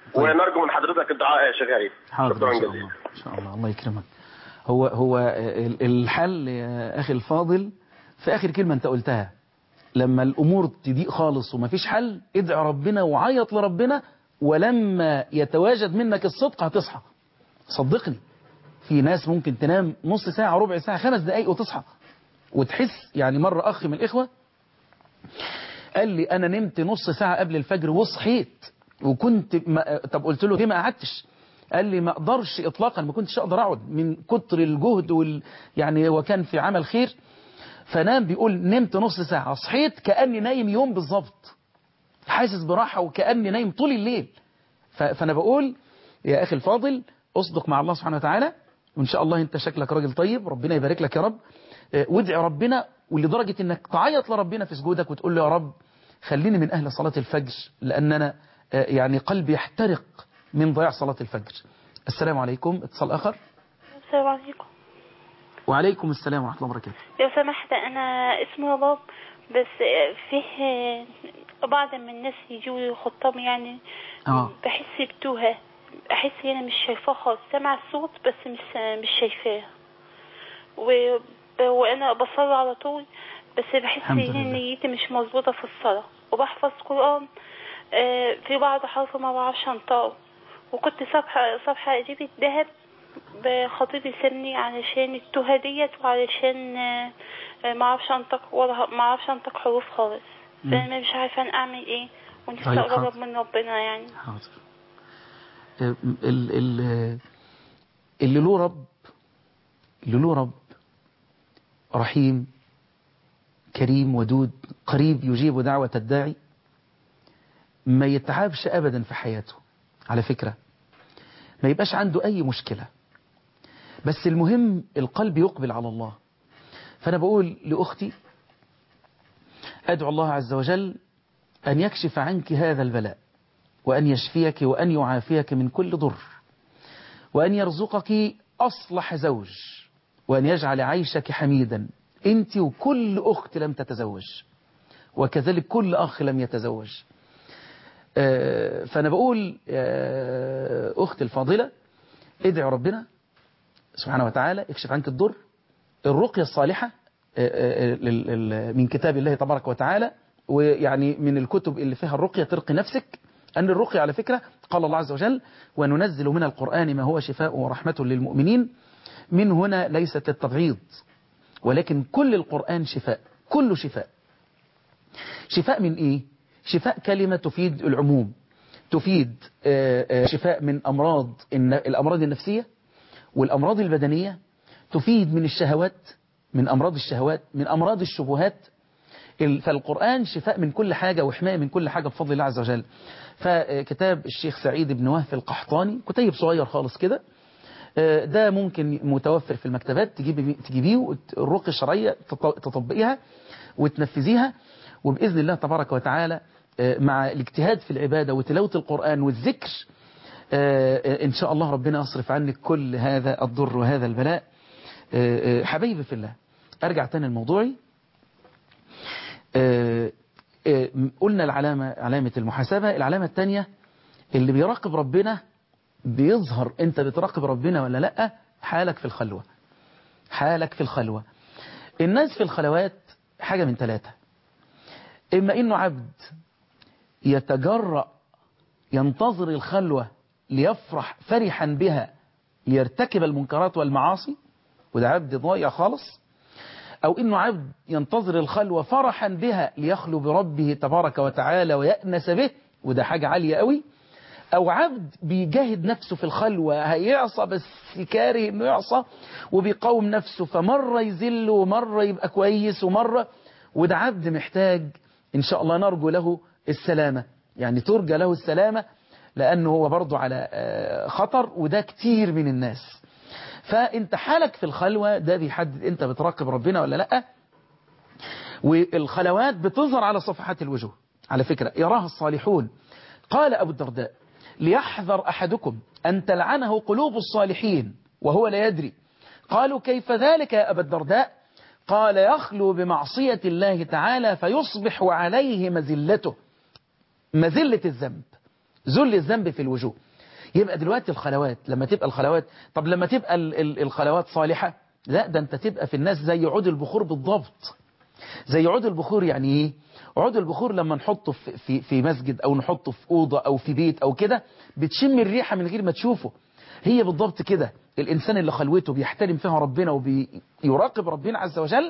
طيب. ونرجو من حضرتك الدعاء يا شيخ غريب. شكرا جزيلا. ان شاء الله الله يكرمك. هو هو الحل يا اخي الفاضل في اخر كلمه انت قلتها، لما الامور تضيق خالص ومفيش حل ادعي ربنا وعيط لربنا، ولما يتواجد منك الصدق هتصحى. صدقني في ناس ممكن تنام نص ساعه ربع ساعه خمس دقائق وتصحى وتحس. يعني مره اخ من الاخوه قال لي انا نمت نص ساعه قبل الفجر وصحيت وكنت ما... طب قلت له ليه ما قعدتش؟ قال لي ما اقدرش اطلاقا، ما كنتش اقدر اقعد من كتر الجهد وال... يعني هو كان في عمل خير، فنام بيقول نمت نص ساعه صحيت كاني نايم يوم بالظبط، حاسس براحه وكاني نايم طول الليل. ف... فانا بقول يا اخي الفاضل اصدق مع الله سبحانه وتعالى، وان شاء الله انت شكلك راجل طيب ربنا يبارك لك يا رب، وادعي ربنا ولدرجه انك تعيط لربنا في سجودك وتقول له يا رب خليني من اهل صلاه الفجر، لان انا يعني قلبي يحترق من ضياع صلاة الفجر. السلام عليكم. اتصال آخر. السلام عليكم. وعليكم السلام ورحمة الله وبركاته. لو سمحت أنا اسمي رباب، بس فيه بعض من الناس يجوا خطاب يعني آه. بحس بتوهة، أحس أنا مش شايفاه خالص، سامع الصوت بس مش مش شايفاه، و... وأنا بصلي على طول بس بحس إن نيتي مش مظبوطة في الصلاة، وبحفظ قرآن في بعض حرف ما بعرفش انطقه، وكنت صفحة صفحة قريبة ذهب بخطيبي سني علشان التوهة ديت، وعلشان ما اعرفش انطق ولا ما اعرفش انطق حروف خالص، فانا مش عارفه انا اعمل ايه، ونفسي اقرب من ربنا يعني. حاضر. اللي اللي له رب اللي له رب رحيم كريم ودود قريب يجيب دعوة الداعي ما يتعبش أبدا في حياته. على فكرة ما يبقاش عنده أي مشكلة، بس المهم القلب يقبل على الله. فأنا بقول لأختي أدعو الله عز وجل أن يكشف عنك هذا البلاء، وأن يشفيك وأن يعافيك من كل ضر، وأن يرزقك أصلح زوج، وأن يجعل عيشك حميدا أنت وكل أخت لم تتزوج، وكذلك كل أخ لم يتزوج. فأنا بقول أختي الفاضلة ادعي ربنا سبحانه وتعالى يكشف عنك الضر. الرقية الصالحة من كتاب الله تبارك وتعالى، ويعني من الكتب اللي فيها الرقية ترقي نفسك، أن الرقية على فكرة قال الله عز وجل وننزل من القرآن ما هو شفاء ورحمة للمؤمنين. من هنا ليست للتبعيض، ولكن كل القرآن شفاء، كله شفاء. شفاء من إيه؟ شفاء كلمة تفيد العموم، تفيد شفاء من أمراض الأمراض النفسية والأمراض البدنية، تفيد من الشهوات، من أمراض الشهوات، من أمراض الشبهات. فالقرآن شفاء من كل حاجة وحماية من كل حاجة بفضل الله عز وجل. فكتاب الشيخ سعيد بن وهف القحطاني كتيب صغير خالص كده، ده ممكن متوفر في المكتبات، تجيبيه الرقية الشرعية تطبقيها وتنفذيها، وبإذن الله تبارك وتعالى مع الاجتهاد في العبادة وتلاوة القرآن والذكر إن شاء الله ربنا يصرف عنك كل هذا الضر وهذا البلاء. حبايبي في الله، أرجع تاني الموضوعي. قلنا العلامة علامة المحاسبة. العلامة الثانية اللي بيراقب ربنا بيظهر أنت بتراقب ربنا ولا لأ، حالك في الخلوة. حالك في الخلوة. الناس في الخلوات حاجة من ثلاثة: إما إنه عبد يتجرأ ينتظر الخلوة ليفرح فرحا بها ليرتكب المنكرات والمعاصي، وده عبد ضايع خالص. أو إنه عبد ينتظر الخلوة فرحا بها ليخلو بربه تبارك وتعالى ويأنس به، وده حاجة عالية قوي. أو عبد بيجاهد نفسه في الخلوة، هيعصى بس كاره إنه يعصى وبيقاوم نفسه، فمرة يذل ومرة يبقى كويس ومرة، وده عبد محتاج إن شاء الله نرجو له السلامة، يعني ترجى له السلامة، لأنه هو برضو على خطر، وده كتير من الناس. فانت حالك في الخلوة ده بيحدد انت بتراقب ربنا ولا لا. والخلوات بتظهر على صفحات الوجوه على فكرة، يراها الصالحون. قال أبو الدرداء ليحذر أحدكم أن تلعنه قلوب الصالحين وهو لا يدري. قالوا كيف ذلك يا أبا الدرداء؟ قال يخلو بمعصية الله تعالى فيصبح عليه مذلته، مذلة الذنب، ذل الذنب في الوجوه. يبقى دلوقتي الخلوات لما تبقى الخلوات، طب لما تبقى ال ال الخلوات صالحة، لا ده انت تبقى في الناس زي عود البخور بالضبط. زي عود البخور يعني ايه؟ عود البخور لما نحطه في, في, في مسجد او نحطه في اوضة او في بيت او كده، بتشم الريحة من غير ما تشوفه. هي بالضبط كده الانسان اللي خلوته بيحترم فيها ربنا وبيراقب ربنا عز وجل،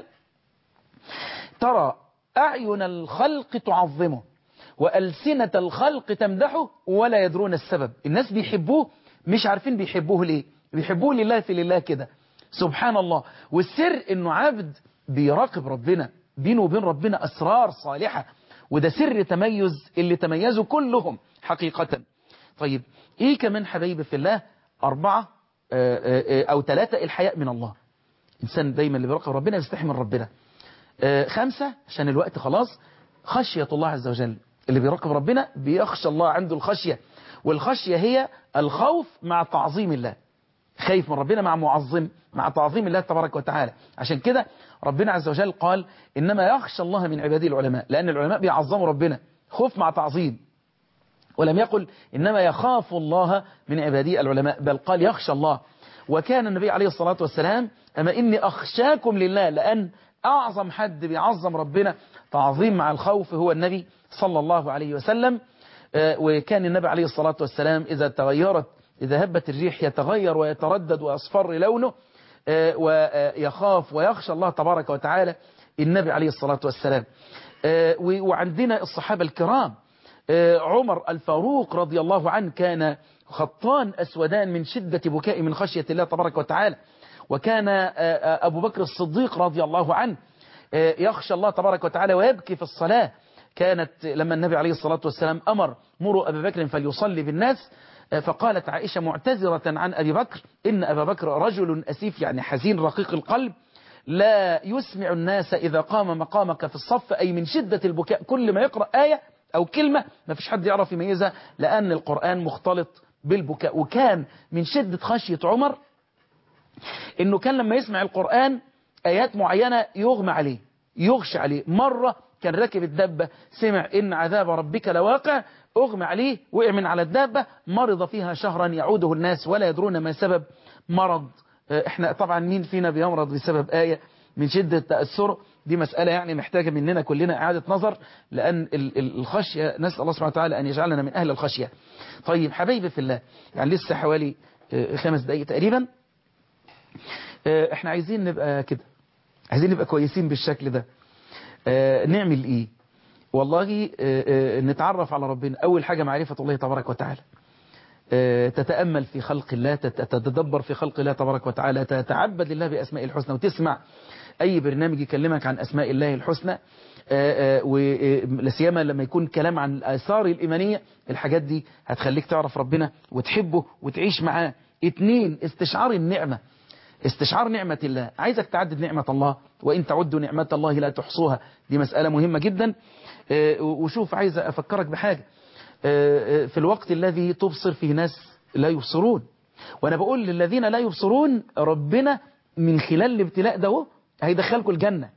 ترى اعين الخلق تعظمه وألسنة الخلق تمدحه ولا يدرون السبب. الناس بيحبوه مش عارفين بيحبوه ليه، بيحبوه لله في لله كده، سبحان الله. والسر انه عبد بيراقب ربنا، بينه وبين ربنا أسرار صالحة، وده سر تميز اللي تميزوا كلهم حقيقة. طيب ايه كمان حبايبي في الله؟ أربعة أو ثلاثة، الحياء من الله. إنسان دايما اللي بيراقب ربنا يستحي من ربنا. خمسة عشان الوقت خلاص، خشية الله عز وجل. اللي بيراقب ربنا بيخشى الله، عنده الخشية، والخشية هي الخوف مع تعظيم الله. خايف من ربنا مع معظم، مع تعظيم الله تبارك وتعالى. عشان كده ربنا عز وجل قال إنما يخشى الله من عباده العلماء، لأن العلماء بيعظموا ربنا، خوف مع تعظيم. ولم يقل إنما يخاف الله من عباده العلماء، بل قال يخشى الله. وكان النبي عليه الصلاة والسلام أما إني أخشاكم لله، لأن أعظم حد بيعظم ربنا تعظيم مع الخوف هو النبي صلى الله عليه وسلم. وكان النبي عليه الصلاة والسلام إذا تغيرت إذا هبت الريح يتغير ويتردد ويصفر لونه، ويخاف ويخشى الله تبارك وتعالى النبي عليه الصلاة والسلام. وعندنا الصحابة الكرام، عمر الفاروق رضي الله عنه كان خطان أسودان من شدة بكاء من خشية الله تبارك وتعالى. وكان أبو بكر الصديق رضي الله عنه يخشى الله تبارك وتعالى ويبكي في الصلاة. كانت لما النبي عليه الصلاة والسلام أمر مروا أبا بكر فليصلي بالناس، فقالت عائشة معتذرة عن أبي بكر إن أبا بكر رجل أسيف، يعني حزين رقيق القلب، لا يسمع الناس إذا قام مقامك في الصف، أي من شدة البكاء كل ما يقرأ آية أو كلمة ما فيش حد يعرف يميزها، لأن القرآن مختلط بالبكاء. وكان من شدة خشية عمر إنه كان لما يسمع القرآن آيات معينة يغمى عليه، يغشى عليه. مرة كان راكب الدابة سمع إن عذاب ربك لواقع، أغمى عليه، وقع من على الدابة، مرض فيها شهرا يعوده الناس ولا يدرون ما سبب مرض. احنا طبعا مين فينا بيمرض بسبب آية من شدة تأثره؟ دي مسألة يعني محتاجة مننا كلنا إعادة نظر، لأن الخشية نسأل الله سبحانه وتعالى أن يجعلنا من أهل الخشية. طيب حبايبي في الله، يعني لسه حوالي خمس دقايق تقريبا، احنا عايزين نبقى كده، عايزين نبقى كويسين بالشكل ده. نعمل ايه؟ والله نتعرف على ربنا. أول حاجة معرفة الله تبارك وتعالى، تتأمل في خلق الله، تتدبر في خلق الله تبارك وتعالى، تتعبد لله بأسماء الحسنى، وتسمع أي برنامج يكلمك عن أسماء الله الحسنى، ولسيما لما يكون كلام عن الآثار الإيمانية. الحاجات دي هتخليك تعرف ربنا وتحبه وتعيش معاه. اتنين، استشعار النعمة، استشعار نعمة الله. عايزك تعدد نعمة الله، وإن تعدوا نعمة الله لا تحصوها. دي مسألة مهمة جدا. وشوف، عايز أفكرك بحاجة، في الوقت الذي تبصر فيه ناس لا يبصرون، وأنا بقول للذين لا يبصرون ربنا من خلال الابتلاء ده هيدخلكم الجنة.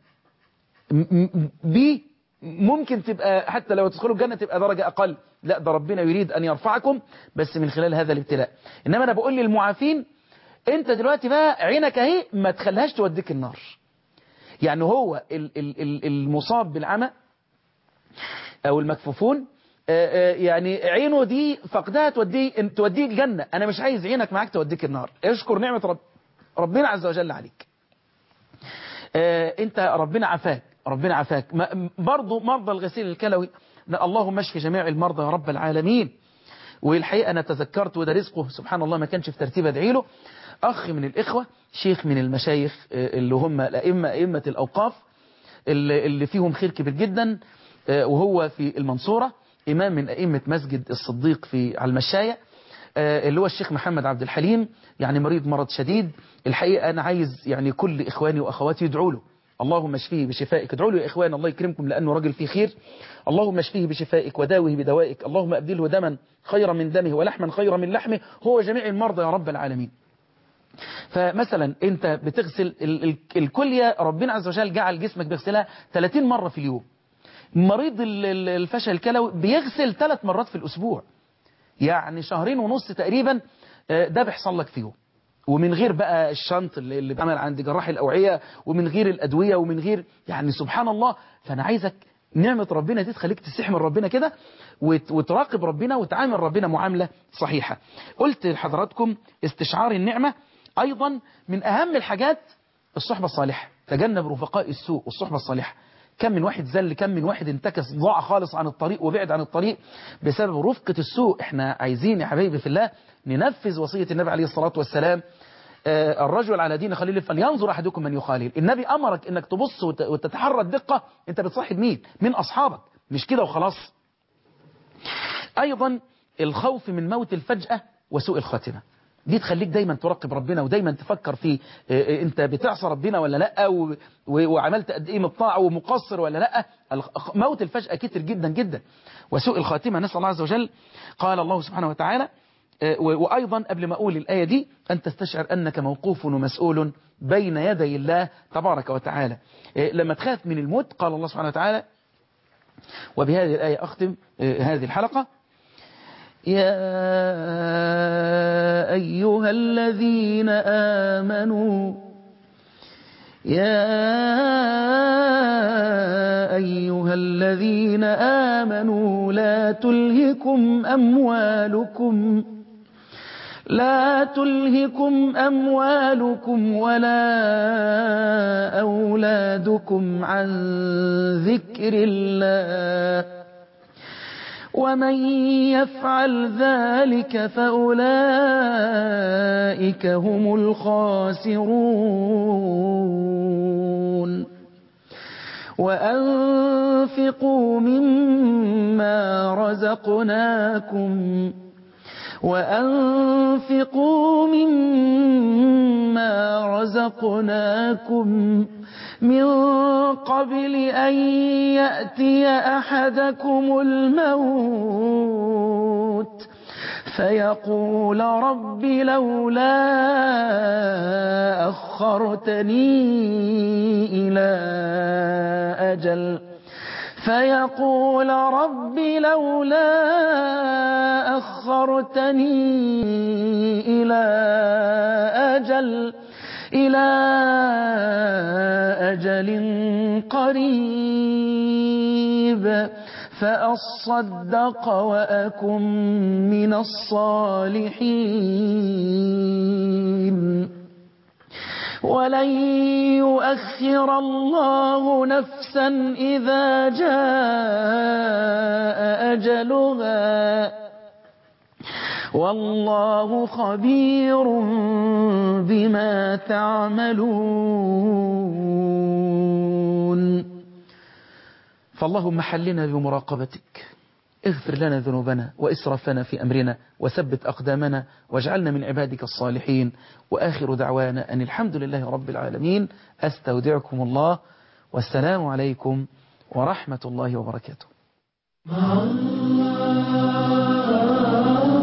بي ممكن تبقى حتى لو تدخلوا الجنة تبقى درجة أقل، لا ده ربنا يريد أن يرفعكم بس من خلال هذا الابتلاء. إنما أنا بقول للمعافين، أنت دلوقتي بقى عينك اهي ما تخليهاش توديك النار. يعني هو المصاب بالعمى أو المكفوفون، يعني عينه دي فقدها توديه توديه الجنة. أنا مش عايز عينك معاك توديك النار. اشكر نعمة رب ربنا عز وجل عليك. انت ربنا عافاك، ربنا عافاك. برضو مرضى الغسيل الكلوي، اللهم اشف جميع المرضى يا رب العالمين. والحقيقة أنا تذكرت، وده رزقه سبحان الله ما كانش في ترتيب أدعي له، أخ من الإخوة، شيخ من المشايخ اللي هم الأئمة أئمة الأوقاف اللي فيهم خير كبير جدا، وهو في المنصورة إمام من أئمة مسجد الصديق في على المشاية، اللي هو الشيخ محمد عبد الحليم، يعني مريض مرض شديد. الحقيقة أنا عايز يعني كل إخواني وأخواتي يدعوا له، اللهم اشفيه بشفائك. ادعوا له يا إخوان، الله يكرمكم لأنه راجل فيه خير. اللهم اشفيه بشفائك وداوه بدوائك، اللهم أبدله دما خيرا من دمه ولحما خيرا من لحمه، هو جميع المرضى يا رب العالمين. فمثلا أنت بتغسل الكلية، ربنا عز وجل جعل جسمك بيغسلها ثلاثين مرة في اليوم. مريض الفشل الكلوي بيغسل ثلاث مرات في الأسبوع. يعني شهرين ونص تقريبا ده بيحصل لك فيه، ومن غير بقى الشنط اللي بعمل عند جراح الأوعية، ومن غير الأدوية، ومن غير يعني سبحان الله. فأنا عايزك نعمة ربنا دي تخليك تستحمل ربنا كده وتراقب ربنا وتعامل ربنا معاملة صحيحة. قلت لحضراتكم استشعار النعمة أيضا من أهم الحاجات الصحبة الصالحة. تجنب رفقاء السوء والصحبة الصالحة. كم من واحد زل، كم من واحد انتكس، ضاع خالص عن الطريق وبعد عن الطريق بسبب رفقة السوء. احنا عايزين يا حبايبي في الله ننفذ وصية النبي عليه الصلاة والسلام، آه الرجل على دين خليل فلينظر أحدكم من يخالل. النبي أمرك انك تبص وتتحرى الدقة انت بتصاحب مين من أصحابك، مش كده وخلاص. أيضا الخوف من موت الفجأة وسوء الخاتمة، دي تخليك دايما تراقب ربنا ودايما تفكر في انت بتعصى ربنا ولا لا، وعملت قد ايه من الطاعه ومقصر ولا لا. موت الفجأة كتير جدا جدا وسوء الخاتمة. نسأل الله عز وجل. قال الله سبحانه وتعالى، وأيضا قبل ما أقول الآية دي أن تستشعر أنك موقوف ومسؤول بين يدي الله تبارك وتعالى. لما تخاف من الموت قال الله سبحانه وتعالى، وبهذه الآية أختم هذه الحلقة: يا أيها الذين آمنوا يا أيها الذين آمنوا لا تلهكم أموالكم لا تلهكم أموالكم ولا أولادكم عن ذكر الله ومن يفعل ذلك فأولئك هم الخاسرون. وأنفقوا مما رزقناكم وأنفقوا مما رزقناكم من قبل أن يأتي أحدكم الموت فيقول رب لولا أخرتني إلى أجل فيقول رب لولا أخرتني إلى أجل إلى أجل قريب فأصدق وأكن من الصالحين ولن يؤخر الله نفسا إذا جاء أجلها والله خبير بما تعملون. فاللهم حلنا بمراقبتك، اغفر لنا ذنوبنا وإسرافنا في أمرنا وثبت أقدامنا واجعلنا من عبادك الصالحين. وآخر دعوانا أن الحمد لله رب العالمين. أستودعكم الله والسلام عليكم ورحمة الله وبركاته.